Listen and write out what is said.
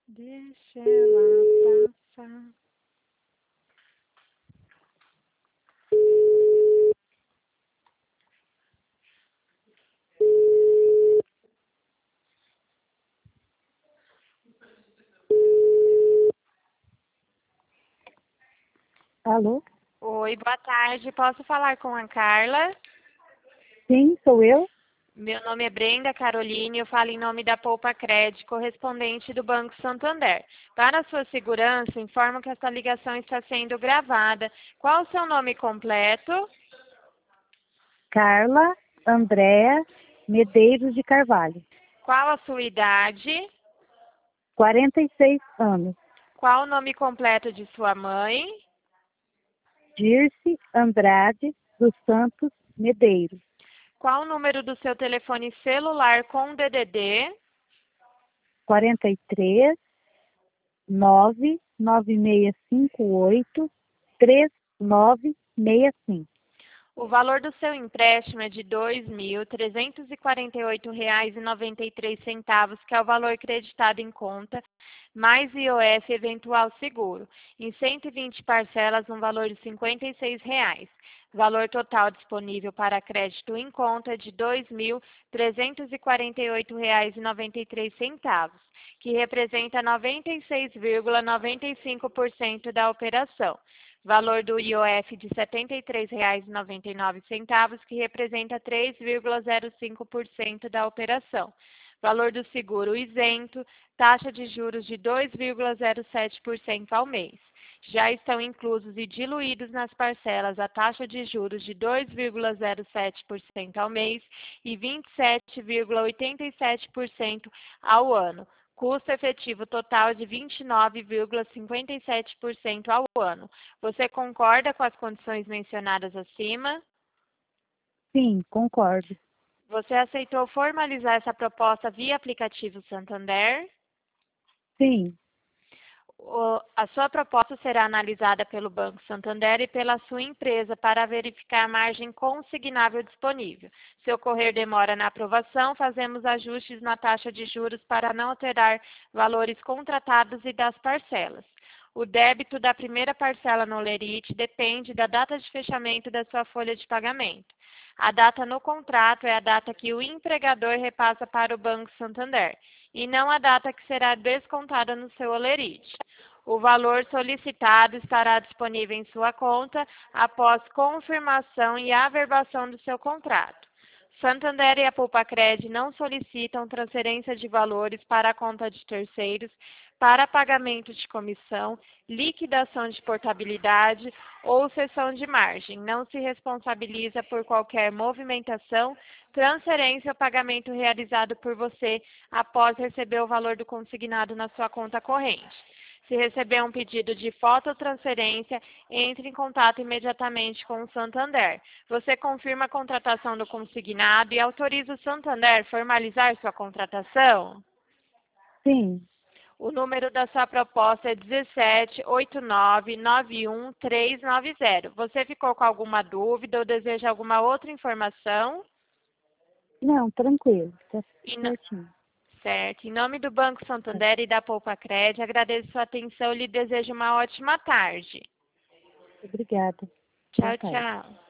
Deixa ela passar. Alô? Oi, boa tarde. Posso falar com a Carla? Sim, sou eu. Meu nome é Brenda Caroline, eu falo em nome da Poupa Cred, correspondente do Banco Santander. Para sua segurança, informo que esta ligação está sendo gravada. Qual o seu nome completo? Carla Andréa Medeiros de Carvalho. Qual a sua idade? 46 anos. Qual o nome completo de sua mãe? Dirce Andrade dos Santos Medeiros. Qual o número do seu telefone celular com DDD? 43 99658 3965. O valor do seu empréstimo é de R$ 2.348,93, que é o valor creditado em conta, mais IOF eventual seguro, em 120 parcelas, no valor de R$ 56,00. Valor total disponível para crédito em conta é de R$ 2.348,93, que representa 96,95% da operação. Valor do IOF de R$ 73,99, que representa 3,05% da operação. Valor do seguro isento, taxa de juros de 2,07% ao mês. Já estão inclusos e diluídos nas parcelas a taxa de juros de 2,07% ao mês e 27,87% ao ano. Custo efetivo total de 29,57% ao ano. Você concorda com as condições mencionadas acima? Sim, concordo. Você aceitou formalizar essa proposta via aplicativo Santander? Sim, A sua proposta será analisada pelo Banco Santander e pela sua empresa para verificar a margem consignável disponível. Se ocorrer demora na aprovação, fazemos ajustes na taxa de juros para não alterar valores contratados e das parcelas. O débito da primeira parcela no Lerite depende da data de fechamento da sua folha de pagamento. A data no contrato é a data que o empregador repassa para o Banco Santander, e não a data que será descontada no seu Olerite. O valor solicitado estará disponível em sua conta após confirmação e averbação do seu contrato. Santander e a Poupa-Cred não solicitam transferência de valores para a conta de terceiros para pagamento de comissão, liquidação de portabilidade ou cessão de margem. Não se responsabiliza por qualquer movimentação, transferência ou pagamento realizado por você após receber o valor do consignado na sua conta corrente. Se receber um pedido de fototransferência, entre em contato imediatamente com o Santander. Você confirma a contratação do consignado e autoriza o Santander a formalizar sua contratação? sim. O número da sua proposta é 1789911390. Você ficou com alguma dúvida ou deseja alguma outra informação? Não, tranquilo, tá E no- certinho. Certo. Em nome do Banco Santander e da Poupa Cred, agradeço sua atenção e lhe desejo uma ótima tarde. Obrigada. Boa Tchau, tarde. tchau.